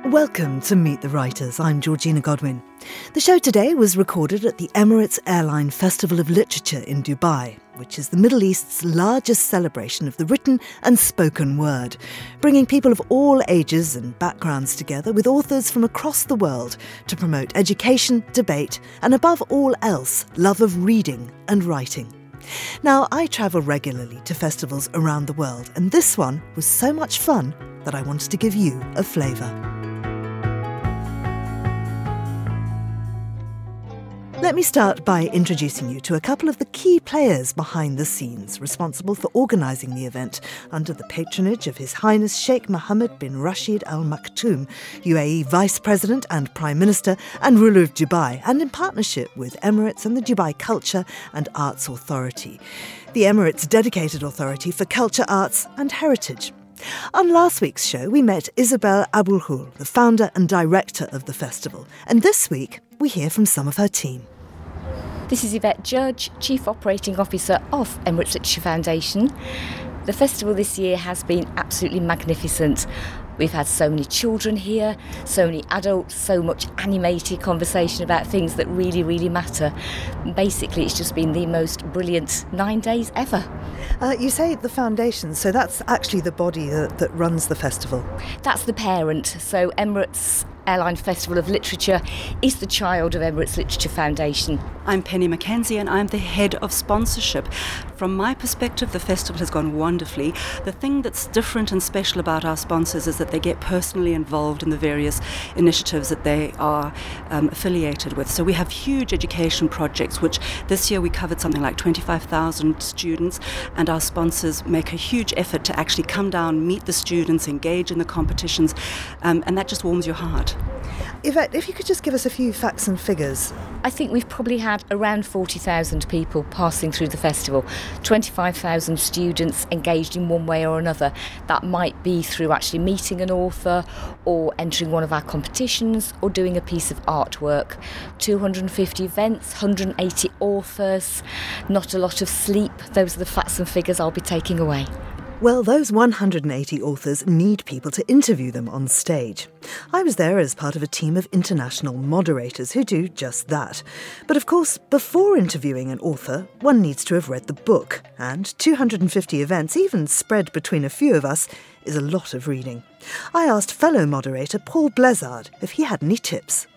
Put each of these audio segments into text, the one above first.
Welcome to Meet the Writers. I'm Georgina Godwin. The show today was recorded at the Emirates Airline Festival of Literature in Dubai, which is the Middle East's largest celebration of the written and spoken word, bringing people of all ages and backgrounds together with authors from across the world to promote education, debate, and above all else, love of reading and writing. Now, I travel regularly to festivals around the world, and this one was so much fun that I wanted to give you a flavour. Let me start by introducing you to a couple of the key players behind the scenes responsible for organising the event under the patronage of His Highness Sheikh Mohammed bin Rashid Al Maktoum, UAE Vice President and Prime Minister and ruler of Dubai, and in partnership with Emirates and the Dubai Culture and Arts Authority, the Emirates' dedicated authority for culture, arts and heritage. On last week's show, we met Isabel Abulhoul, the founder and director of the festival, and this week we hear from some of her team. This is Yvette Judge, Chief Operating Officer of Emirates Literature Foundation. The festival this year has been absolutely magnificent. We've had so many children here, so many adults, so much animated conversation about things that really, really matter. Basically, it's just been the most brilliant 9 days ever. You say the foundation, so that's actually the body that runs the festival? That's the parent. So Emirates Airline Festival of Literature is the child of Emirates Literature Foundation. I'm Penny Mackenzie and I'm the head of sponsorship. From my perspective, the festival has gone wonderfully. The thing that's different and special about our sponsors is that they get personally involved in the various initiatives that they are affiliated with. So we have huge education projects, which this year we covered something like 25,000 students, and our sponsors make a huge effort to actually come down, meet the students, engage in the competitions, and that just warms your heart. Yvette, if you could just give us a few facts and figures. I think we've probably had around 40,000 people passing through the festival, 25,000 students engaged in one way or another. That might be through actually meeting an author or entering one of our competitions or doing a piece of artwork. 250 events, 180 authors, not a lot of sleep. Those are the facts and figures I'll be taking away. Well, those 180 authors need people to interview them on stage. I was there as part of a team of international moderators who do just that. But of course, before interviewing an author, one needs to have read the book. And 250 events, even spread between a few of us, is a lot of reading. I asked fellow moderator Paul Blezard if he had any tips.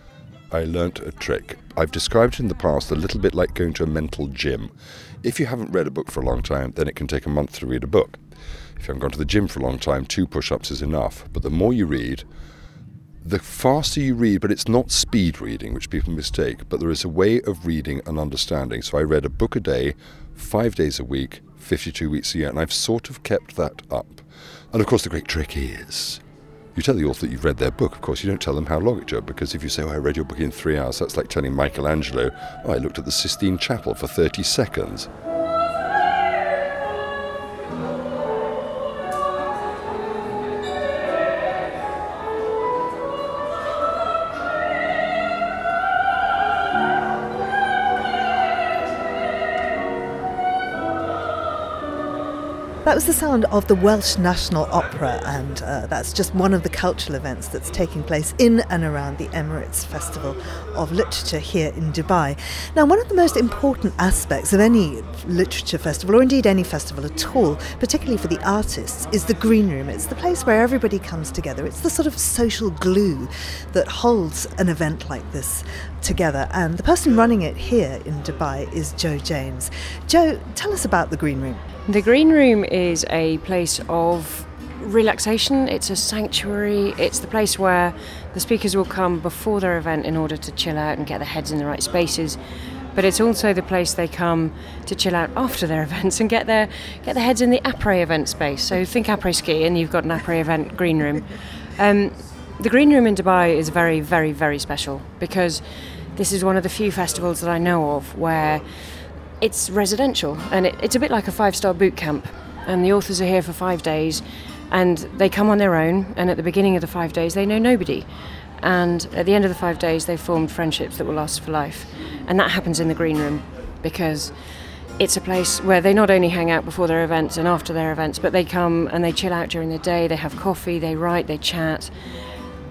I learnt a trick. I've described it in the past a little bit like going to a mental gym. If you haven't read a book for a long time, then it can take a month to read a book. If you haven't gone to the gym for a long time, 2 push-ups is enough. But the more you read, the faster you read, but it's not speed reading, which people mistake, but there is a way of reading and understanding. So I read a book a day, 5 days a week, 52 weeks a year, and I've sort of kept that up. And of course the great trick is, you tell the author that you've read their book. Of course, you don't tell them how long it took, because if you say, I read your book in 3 hours, that's like telling Michelangelo, I looked at the Sistine Chapel for 30 seconds. That was the sound of the Welsh National Opera, and that's just one of the cultural events that's taking place in and around the Emirates Festival of Literature here in Dubai. Now, one of the most important aspects of any literature festival, or indeed any festival at all, particularly for the artists, is the green room. It's the place where everybody comes together. It's the sort of social glue that holds an event like this together, and the person running it here in Dubai is Joe James. Joe, tell us about the green room. The Green Room is a place of relaxation. It's a sanctuary. It's the place where the speakers will come before their event in order to chill out and get their heads in the right spaces. But it's also the place they come to chill out after their events and get their heads in the après event space. So think après ski and you've got an après event green room. The Green Room in Dubai is very, very, very special because this is one of the few festivals that I know of where it's residential, and it's a bit like a 5-star boot camp, and the authors are here for 5 days and they come on their own, and at the beginning of the 5 days they know nobody, and at the end of the 5 days they've formed friendships that will last for life. And that happens in the Green Room because it's a place where they not only hang out before their events and after their events, but they come and they chill out during the day, they have coffee, they write, they chat.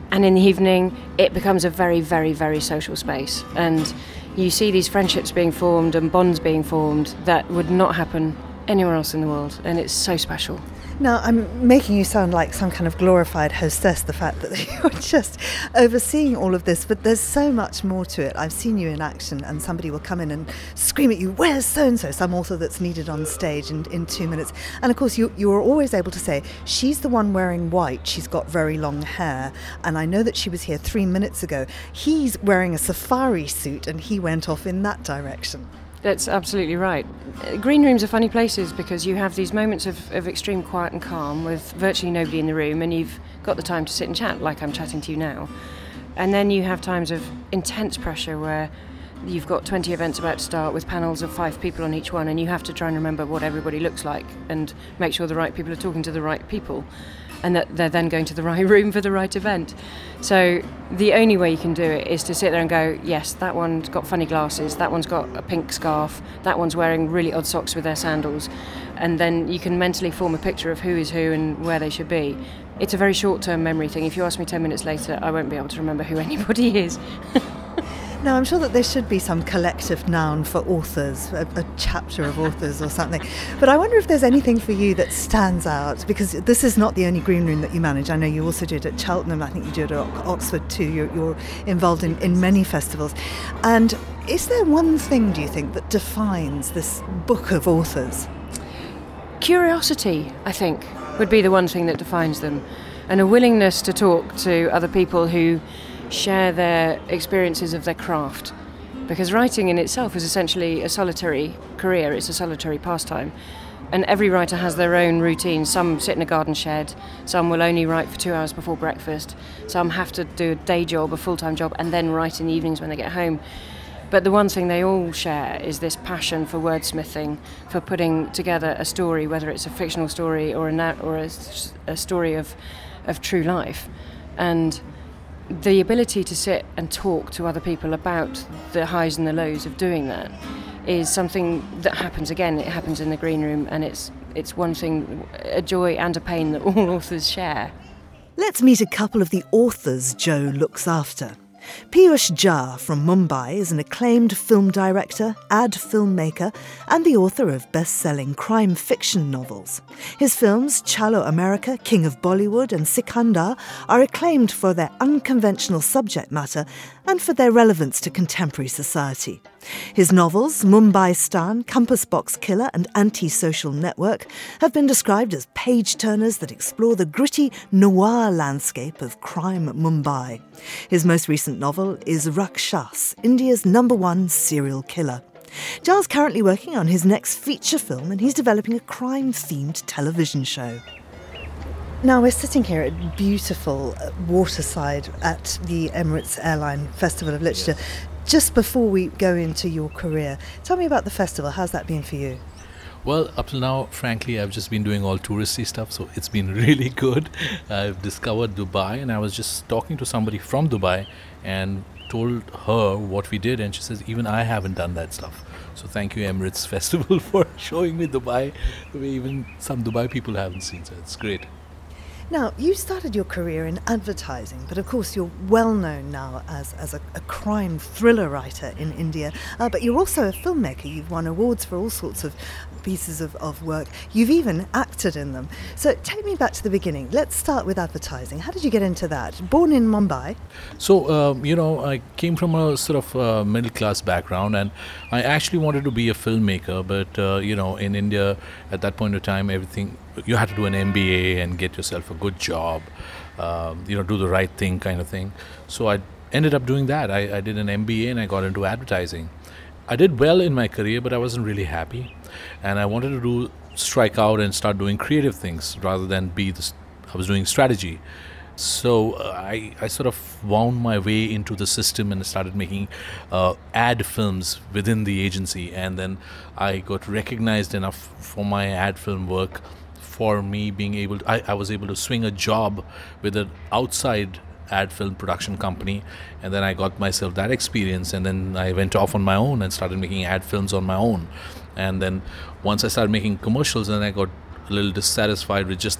And in the evening, it becomes a very, very, very social space. And you see these friendships being formed and bonds being formed that would not happen anywhere else in the world. And it's so special. Now, I'm making you sound like some kind of glorified hostess, the fact that you're just overseeing all of this, but there's so much more to it. I've seen you in action, and somebody will come in and scream at you, "Where's so-and-so?" Some author that's needed on stage in 2 minutes. And of course, you are always able to say, "She's the one wearing white, she's got very long hair, and I know that she was here 3 minutes ago. He's wearing a safari suit, and he went off in that direction." That's absolutely right. Green rooms are funny places because you have these moments of extreme quiet and calm with virtually nobody in the room, and you've got the time to sit and chat like I'm chatting to you now. And then you have times of intense pressure where you've got 20 events about to start with panels of 5 people on each one, and you have to try and remember what everybody looks like and make sure the right people are talking to the right people and that they're then going to the right room for the right event. So the only way you can do it is to sit there and go, yes, that one's got funny glasses, that one's got a pink scarf, that one's wearing really odd socks with their sandals, and then you can mentally form a picture of who is who and where they should be. It's a very short-term memory thing. If you ask me 10 minutes later, I won't be able to remember who anybody is. Now, I'm sure that there should be some collective noun for authors, a chapter of authors or something. But I wonder if there's anything for you that stands out, because this is not the only green room that you manage. I know you also do it at Cheltenham. I think you do it at Oxford too. You're involved in many festivals. And is there one thing, do you think, that defines this book of authors? Curiosity, I think, would be the one thing that defines them. And a willingness to talk to other people who share their experiences of their craft, because writing in itself is essentially a solitary career, it's a solitary pastime, and every writer has their own routine. Some sit in a garden shed, some will only write for 2 hours before breakfast, some have to do a day job, a full-time job, and then write in the evenings when they get home. But the one thing they all share is this passion for wordsmithing, for putting together a story, whether it's a fictional story or a story of true life. And the ability to sit and talk to other people about the highs and the lows of doing that is something that happens again. It happens in the green room, and it's one thing, a joy and a pain that all authors share. Let's meet a couple of the authors Joe looks after. Piyush Jha from Mumbai is an acclaimed film director, ad filmmaker, and the author of best-selling crime fiction novels. His films, Chalo America, King of Bollywood, and Sikandar, are acclaimed for their unconventional subject matter and for their relevance to contemporary society. His novels, Mumbai Stan, Compass Box Killer, and Anti-Social Network, have been described as page-turners that explore the gritty noir landscape of crime Mumbai. His most recent novel is Rakshas, India's #1 serial killer. Jha's currently working on his next feature film, and he's developing a crime-themed television show. Now, we're sitting here at beautiful Waterside at the Emirates Airline Festival of Literature. Yes. Just before we go into your career, tell me about the festival. How's that been for you? Well, up till now, frankly, I've just been doing all touristy stuff, so it's been really good. I've discovered Dubai, and I was just talking to somebody from Dubai and told her what we did, and she says, even I haven't done that stuff. So thank you, Emirates Festival, for showing me Dubai the way even some Dubai people haven't seen, so it's great. Now, you started your career in advertising, but of course you're well known now as a crime thriller writer in India, but you're also a filmmaker. You've won awards for all sorts of pieces of work. You've even acted in them. So take me back to the beginning. Let's start with advertising. How did you get into that? Born in Mumbai? So, I came from a sort of middle-class background, and I actually wanted to be a filmmaker, but, in India, at that point of time, you had to do an MBA and get yourself a good job, do the right thing kind of thing. So I ended up doing that. I did an MBA and I got into advertising. I did well in my career, but I wasn't really happy. And I wanted to strike out and start doing creative things rather than I was doing strategy. So I sort of wound my way into the system and started making ad films within the agency. And then I got recognized enough for my ad film work for me being able to, I was able to swing a job with an outside ad film production company, and then I got myself that experience, and then I went off on my own and started making ad films on my own. And then once I started making commercials, then I got a little dissatisfied with just the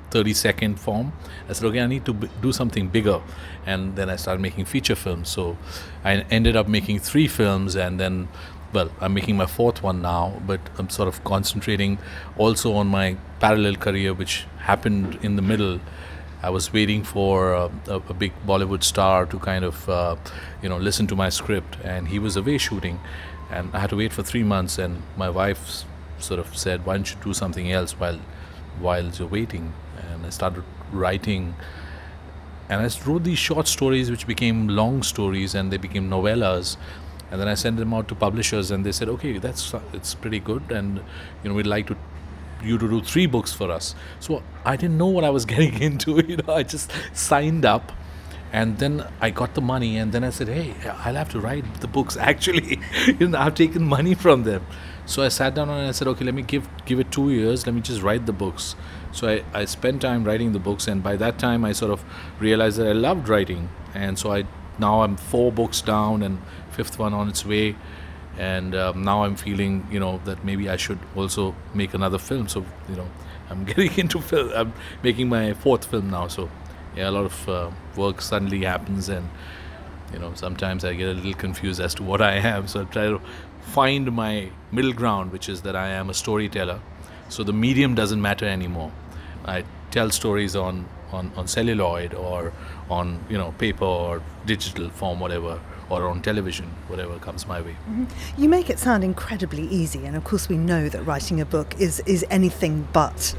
30-second form. I said, okay, I need to do something bigger. And then I started making feature films. So I ended up making 3 films, and then, well, I'm making my 4th one now, but I'm sort of concentrating also on my parallel career, which happened in the middle. I was waiting for a big Bollywood star to kind of, listen to my script, and he was away shooting, and I had to wait for 3 months, and my wife sort of said, why don't you do something else while you're waiting? And I started writing, and I wrote these short stories which became long stories, and they became novellas. And then I sent them out to publishers, and they said, okay, it's pretty good, and we'd like you to do 3 books for us. So I didn't know what I was getting into. I just signed up, and then I got the money, and then I said, hey, I'll have to write the books. Actually, I've taken money from them. So I sat down and I said, okay, let me give it 2 years. Let me just write the books. So I spent time writing the books, and by that time I sort of realized that I loved writing. And so now I'm 4 books down and 5th one on its way. And now I'm feeling, that maybe I should also make another film. So, I'm getting into film. I'm making my 4th film now. So, yeah, a lot of work suddenly happens, and, sometimes I get a little confused as to what I am. So I try to find my middle ground, which is that I am a storyteller. So the medium doesn't matter anymore. I tell stories on celluloid or on, paper or digital form, whatever, or on television, whatever comes my way. Mm-hmm. You make it sound incredibly easy, and of course we know that writing a book is anything but.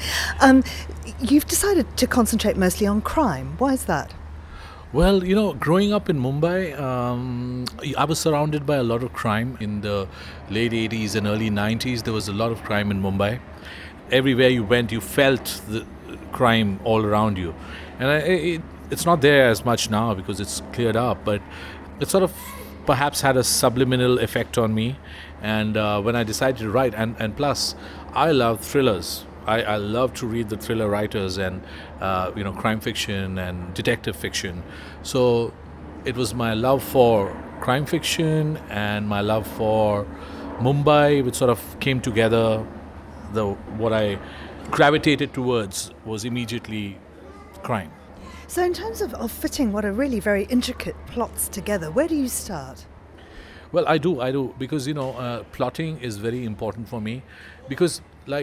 You've decided to concentrate mostly on crime. Why is that? Well, growing up in Mumbai, I was surrounded by a lot of crime. In the late 80s and early 90s, there was a lot of crime in Mumbai. Everywhere you went, you felt the crime all around you. And it's not there as much now because it's cleared up, but it sort of perhaps had a subliminal effect on me. And when I decided to write, and plus, I love thrillers. I love to read the thriller writers and, crime fiction and detective fiction. So it was my love for crime fiction and my love for Mumbai, which sort of came together. What I gravitated towards was immediately crime. So in terms of fitting what are really very intricate plots together, where do you start? Well, I do, because, plotting is very important for me, because,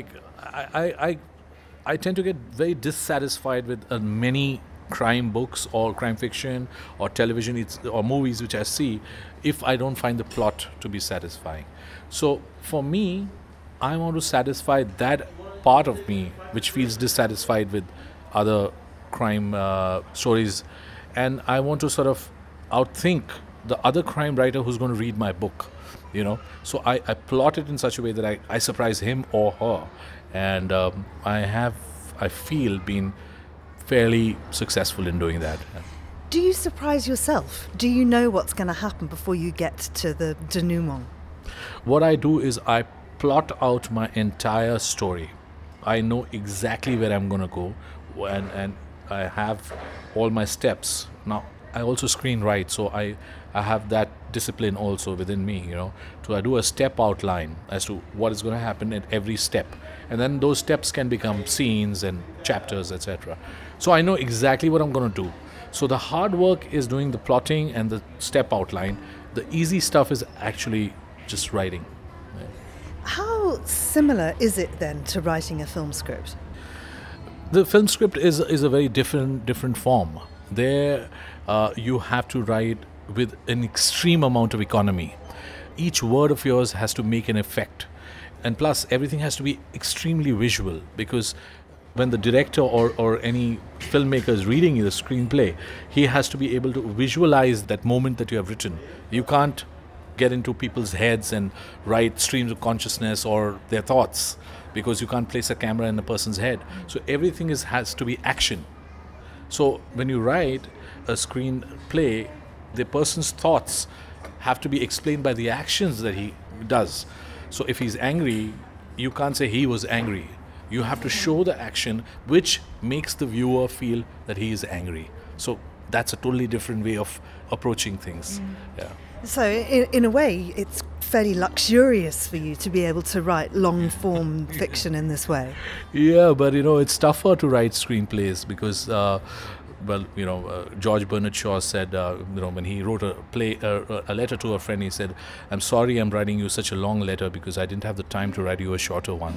I tend to get very dissatisfied with many crime books or crime fiction or television or movies which I see if I don't find the plot to be satisfying. So for me, I want to satisfy that part of me which feels dissatisfied with other crime stories, and I want to sort of outthink the other crime writer who's going to read my book. So I plot it in such a way that I surprise him or her, and I feel been fairly successful in doing that. Do you surprise yourself? Do you know what's going to happen before you get to the denouement? What I do is I plot out my entire story. I know exactly where I'm going to go, and I have all my steps. Now, I also screenwrite, so I have that discipline also within me, So I do a step outline as to what is going to happen at every step. And then those steps can become scenes and chapters, etc. So I know exactly what I'm going to do. So the hard work is doing the plotting and the step outline. The easy stuff is actually just writing. Yeah. How similar is it then to writing a film script? The film script is a very different form. There you have to write with an extreme amount of economy. Each word of yours has to make an effect. And plus, everything has to be extremely visual, because when the director or any filmmaker is reading the screenplay, he has to be able to visualize that moment that you have written. You can't get into people's heads and write streams of consciousness or their thoughts, because you can't place a camera in a person's head. So everything has to be action. So when you write a screenplay, the person's thoughts have to be explained by the actions that he does. So if he's angry, you can't say he was angry. You have to show the action which makes the viewer feel that he is angry. So that's a totally different way of approaching things. Yeah. So in a way, it's fairly luxurious for you to be able to write long-form fiction in this way. Yeah, but it's tougher to write screenplays because George Bernard Shaw said, when he wrote a letter to a friend, he said, "I'm sorry I'm writing you such a long letter because I didn't have the time to write you a shorter one."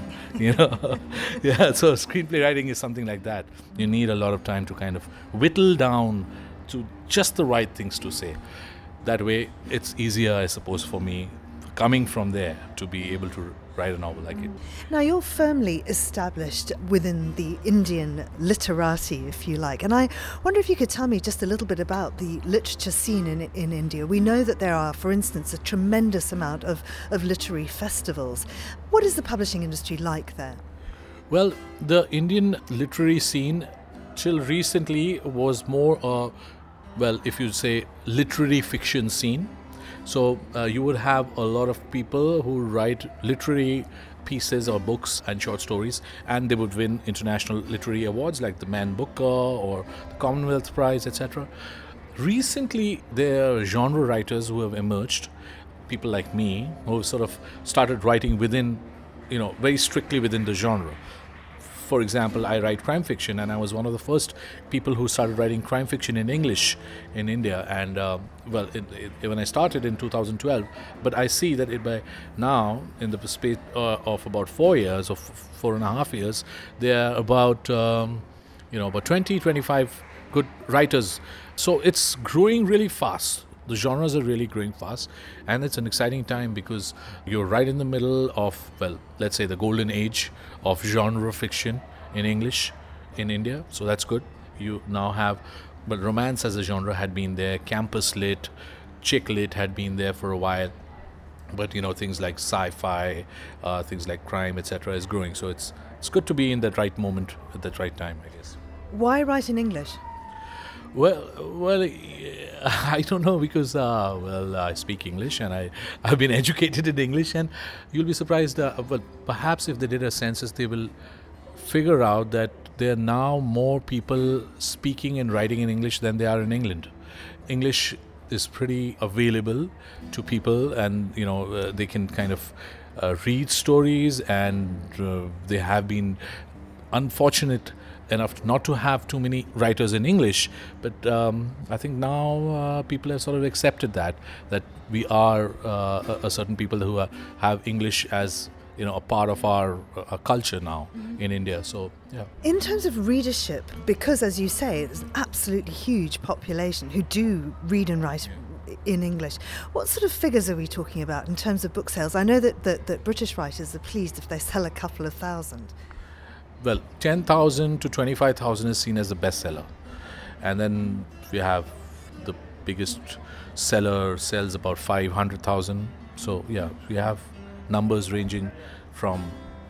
Yeah, so screenplay writing is something like that. You need a lot of time to kind of whittle down to just the right things to say. That way, it's easier, I suppose, for me, coming from there, to be able to write a novel like it. Now, you're firmly established within the Indian literati, if you like, and I wonder if you could tell me just a little bit about the literature scene in India. We know that there are, for instance, a tremendous amount of literary festivals. What is the publishing industry like there? Well, the Indian literary scene till recently was more, if you say, literary fiction scene. So you would have a lot of people who write literary pieces or books and short stories, and they would win international literary awards like the Man Booker or the Commonwealth Prize, etc. Recently, there are genre writers who have emerged, people like me, who have sort of started writing within, very strictly within the genre. For example, I write crime fiction, and I was one of the first people who started writing crime fiction in English in India. And when I started in 2012, but I see that by now, in the space of about 4 years or 4.5 years, there are about 20, 25 good writers. So it's growing really fast. The genres are really growing fast, and it's an exciting time because you're right in the middle of, let's say, the golden age of genre fiction in English in India. So that's good. You now have, but romance as a genre had been there, campus lit, chick lit had been there for a while, but things like sci-fi, things like crime, etc. is growing. So it's good to be in that right moment at that right time, I guess. Why write in English? Well, I don't know because, I speak English and I've been educated in English, and you'll be surprised, perhaps if they did a census, they will figure out that there are now more people speaking and writing in English than there are in England. English is pretty available to people, and, they can kind of read stories, and they have been unfortunate enough not to have too many writers in English, but I think now people have sort of accepted that we are a certain people who have English as a part of our culture now in India. So yeah. In terms of readership, because as you say, there's an absolutely huge population who do read and write in English. What sort of figures are we talking about in terms of book sales? I know that British writers are pleased if they sell a couple of thousand. Well, 10,000 to 25,000 is seen as the bestseller. And then we have the biggest seller sells about 500,000. So, yeah, we have numbers ranging from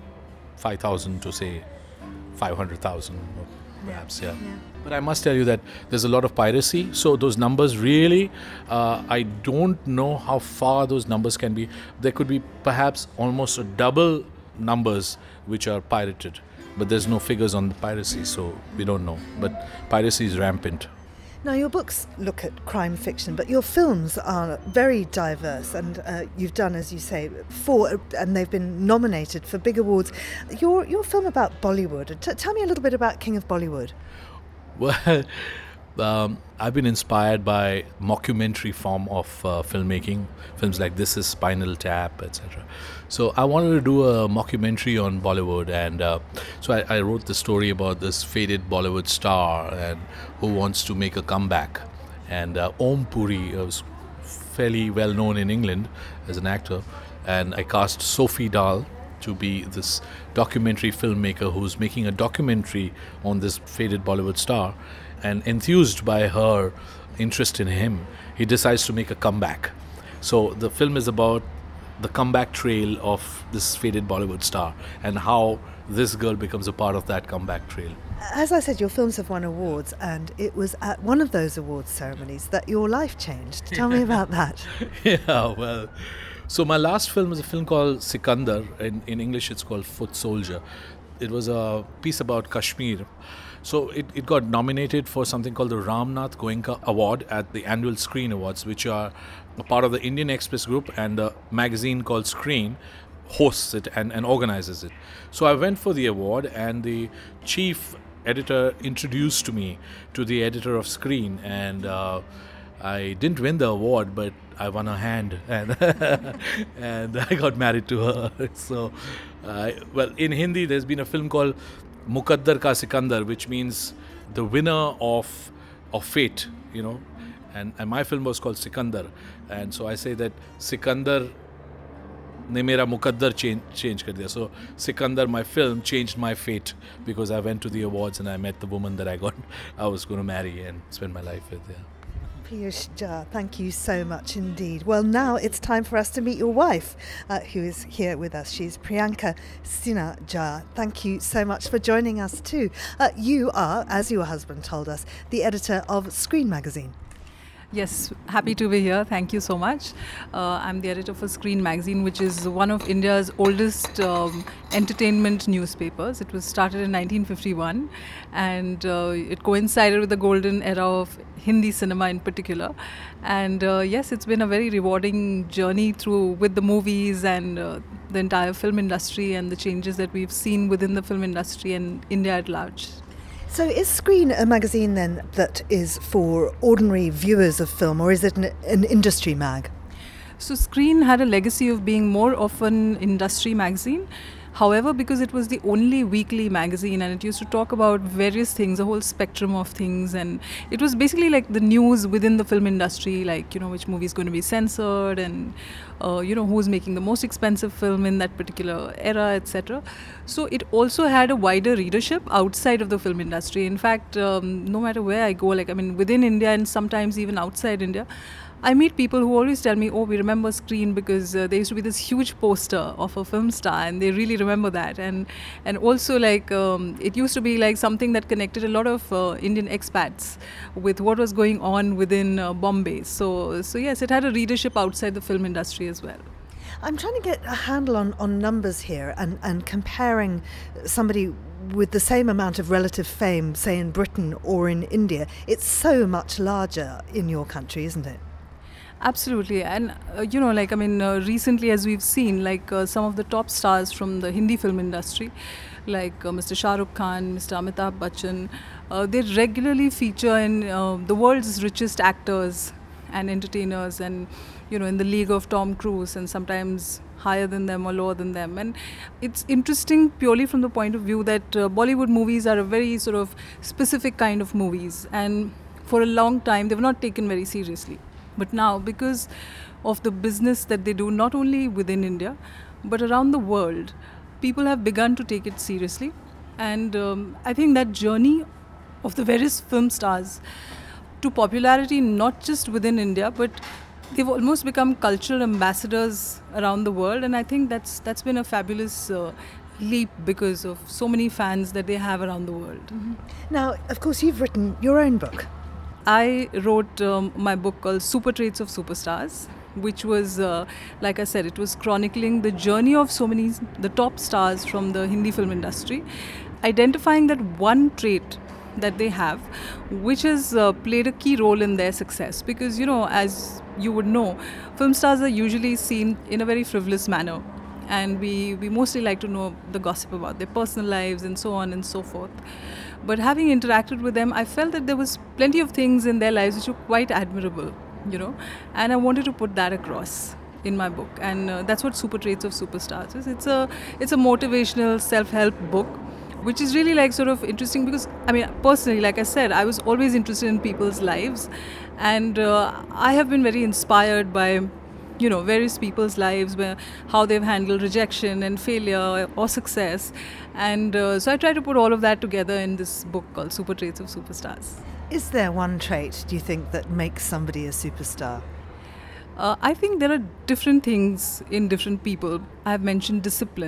5,000 to, say, 500,000, perhaps, yeah. But I must tell you that there's a lot of piracy. So those numbers really, I don't know how far those numbers can be. There could be perhaps almost a double numbers which are pirated. But there's no figures on the piracy, so we don't know. But piracy is rampant. Now, your books look at crime fiction, but your films are very diverse, and you've done, as you say, 4, and they've been nominated for big awards. Your film about Bollywood, tell me a little bit about King of Bollywood. Well, I've been inspired by mockumentary form of filmmaking, films like This Is Spinal Tap, etc. So I wanted to do a mockumentary on Bollywood, and so I wrote the story about this faded Bollywood star and who wants to make a comeback. And Om Puri was fairly well known in England as an actor, and I cast Sophie Dahl to be this documentary filmmaker who's making a documentary on this faded Bollywood star. And enthused by her interest in him, he decides to make a comeback. So the film is about the comeback trail of this faded Bollywood star and how this girl becomes a part of that comeback trail. As I said, your films have won awards, and it was at one of those awards ceremonies that your life changed. Tell me about that. Yeah, well, so my last film is a film called Sikandar. In English, it's called Foot Soldier. It was a piece about Kashmir. So it got nominated for something called the Ramnath Goenka Award at the annual Screen Awards, which are a part of the Indian Express Group, and the magazine called Screen hosts it and organizes it. So I went for the award, and the chief editor introduced me to the editor of Screen, and I didn't win the award, but I won her hand, and and I got married to her. So, well, in Hindi, there's been a film called Mukaddar Ka Sikandar, which means the winner of fate, you know. And my film was called Sikandar, and so I say that Sikandar ने मेरा मुकद्दर change कर दिया. So Sikandar, my film, changed my fate because I went to the awards and I met the woman that I was going to marry and spend my life with. Yeah. Piyush Jha, thank you so much indeed. Well, now it's time for us to meet your wife, who is here with us. She's Priyanka Sinha Jha. Thank you so much for joining us too. You are, as your husband told us, the editor of Screen magazine. Yes, happy to be here. Thank you so much. I'm the editor for Screen magazine, which is one of India's oldest entertainment newspapers. It was started in 1951, and it coincided with the golden era of Hindi cinema in particular. And yes, it's been a very rewarding journey with the movies and the entire film industry and the changes that we've seen within the film industry and India at large. So is Screen a magazine then that is for ordinary viewers of film, or is it an industry mag? So Screen had a legacy of being more of an industry magazine. However, because it was the only weekly magazine and it used to talk about various things, a whole spectrum of things, and it was basically like the news within the film industry, like, you know, which movie is going to be censored and, you know, who's making the most expensive film in that particular era, etc. So it also had a wider readership outside of the film industry. In fact, no matter where I go, like, I mean, within India and sometimes even outside India, I meet people who always tell me, oh, we remember Screen because there used to be this huge poster of a film star, and they really remember that. And also, like, it used to be like something that connected a lot of Indian expats with what was going on within Bombay. So yes, it had a readership outside the film industry as well. I'm trying to get a handle on numbers here and comparing somebody with the same amount of relative fame, say in Britain or in India. It's so much larger in your country, isn't it? Absolutely. And, you know, like, I mean, recently, as we've seen, like some of the top stars from the Hindi film industry, like Mr. Shah Rukh Khan, Mr. Amitabh Bachchan, they regularly feature in the world's richest actors and entertainers, and, you know, in the league of Tom Cruise, and sometimes higher than them or lower than them. And it's interesting purely from the point of view that Bollywood movies are a very sort of specific kind of movies, and for a long time they were not taken very seriously. But now, because of the business that they do, not only within India, but around the world, people have begun to take it seriously. And I think that journey of the various film stars to popularity, not just within India, but they've almost become cultural ambassadors around the world. And I think that's been a fabulous leap because of so many fans that they have around the world. Mm-hmm. Now, of course, you've written your own book. I wrote my book called Super Traits of Superstars, which was, like I said, it was chronicling the journey of the top stars from the Hindi film industry, identifying that one trait that they have, which has played a key role in their success. Because, you know, as you would know, film stars are usually seen in a very frivolous manner. And we mostly like to know the gossip about their personal lives and so on and so forth. But having interacted with them, I felt that there was plenty of things in their lives which were quite admirable, you know. And I wanted to put that across in my book. And that's what Super Traits of Superstars is. It's a motivational self-help book, which is really like sort of interesting because, I mean, personally, like I said, I was always interested in people's lives. And I have been very inspired by, you know, various people's lives, how they've handled rejection and failure or success. And so I try to put all of that together in this book called Super Traits of Superstars. Is there one trait, do you think, that makes somebody a superstar? I think there are different things in different people. I have mentioned discipline.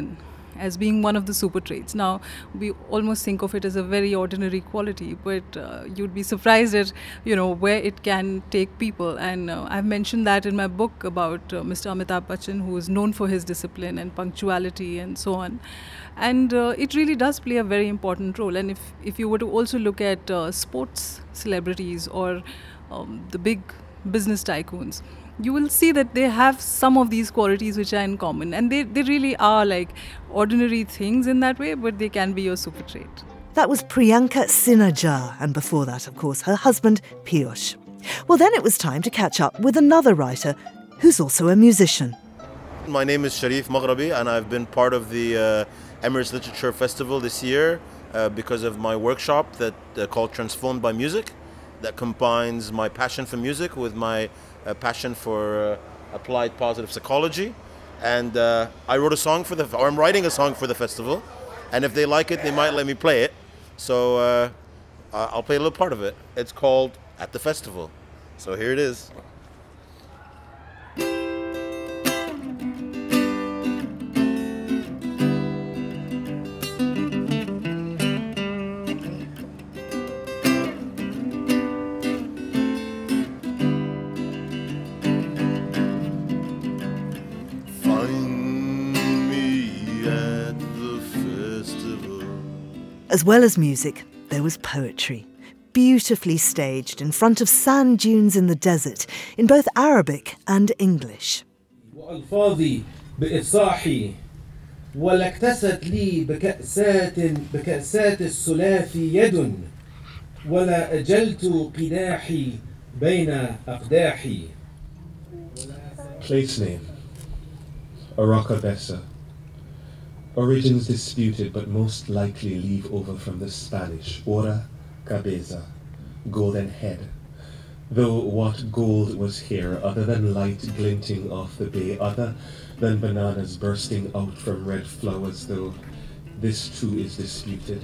as being one of the super traits. Now, we almost think of it as a very ordinary quality, but you'd be surprised at, where it can take people. And I've mentioned that in my book about Mr. Amitabh Bachchan, who is known for his discipline and punctuality and so on. And it really does play a very important role. And if you were to also look at sports celebrities or the big business tycoons, you will see that they have some of these qualities which are in common. And they really are like ordinary things in that way, but they can be your super trait. That was Priyanka Sinha Jha, and before that, of course, her husband, Piyush. Well, then it was time to catch up with another writer who's also a musician. My name is Sharif Maghrabi, and I've been part of the Emirates Literature Festival this year because of my workshop that called Transformed by Music, that combines my passion for music with my passion for applied positive psychology. And I wrote a song I'm writing a song for the festival, and if they like it, they might let me play it. So I'll play a little part of it. It's called At the Festival. So here it is. As well as music, there was poetry, beautifully staged in front of sand dunes in the desert, in both Arabic and English. وألفاظي بإفصاحي ولا اكتست لي بكأسات السلاف يد ولا أجلت قداحي بين أقداحي. Place name, Aracabesa. Origins disputed, but most likely leave over from the Spanish, ora cabeza, golden head. Though what gold was here, other than light glinting off the bay, other than bananas bursting out from red flowers, though this too is disputed.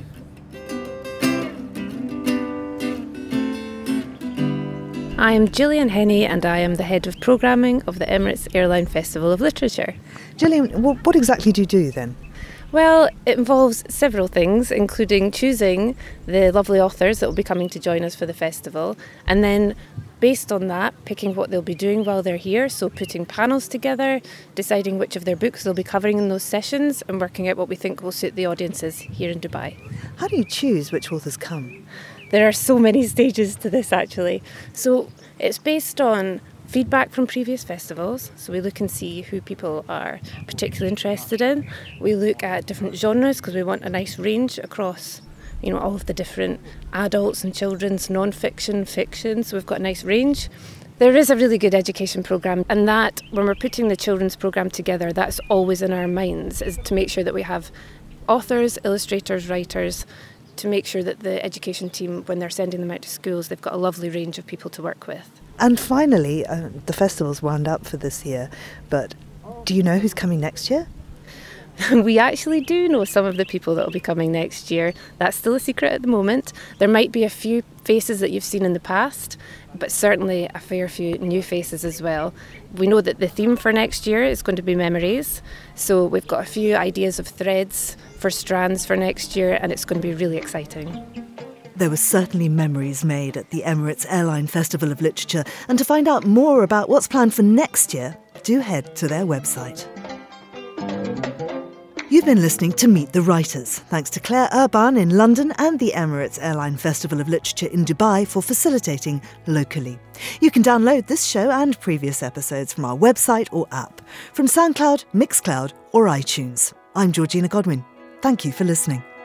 I am Gillian Henney, and I am the head of programming of the Emirates Airline Festival of Literature. Gillian, what exactly do you do then? Well, it involves several things, including choosing the lovely authors that will be coming to join us for the festival, and then based on that, picking what they'll be doing while they're here, so putting panels together, deciding which of their books they'll be covering in those sessions, and working out what we think will suit the audiences here in Dubai. How do you choose which authors come? There are so many stages to this, actually. So it's based on feedback from previous festivals, so we look and see who people are particularly interested in. We look at different genres because we want a nice range across, all of the different adults and children's non-fiction, fiction, so we've got a nice range. There is a really good education programme, and that, when we're putting the children's programme together, that's always in our minds, is to make sure that we have authors, illustrators, writers, to make sure that the education team, when they're sending them out to schools, they've got a lovely range of people to work with. And finally, the festival's wound up for this year, but do you know who's coming next year? We actually do know some of the people that will be coming next year. That's still a secret at the moment. There might be a few faces that you've seen in the past, but certainly a fair few new faces as well. We know that the theme for next year is going to be memories, so we've got a few ideas of threads for strands for next year, and it's going to be really exciting. There were certainly memories made at the Emirates Airline Festival of Literature, and to find out more about what's planned for next year, do head to their website. You've been listening to Meet the Writers, thanks to Claire Urban in London and the Emirates Airline Festival of Literature in Dubai for facilitating locally. You can download this show and previous episodes from our website or app, from SoundCloud, Mixcloud or iTunes. I'm Georgina Godwin. Thank you for listening.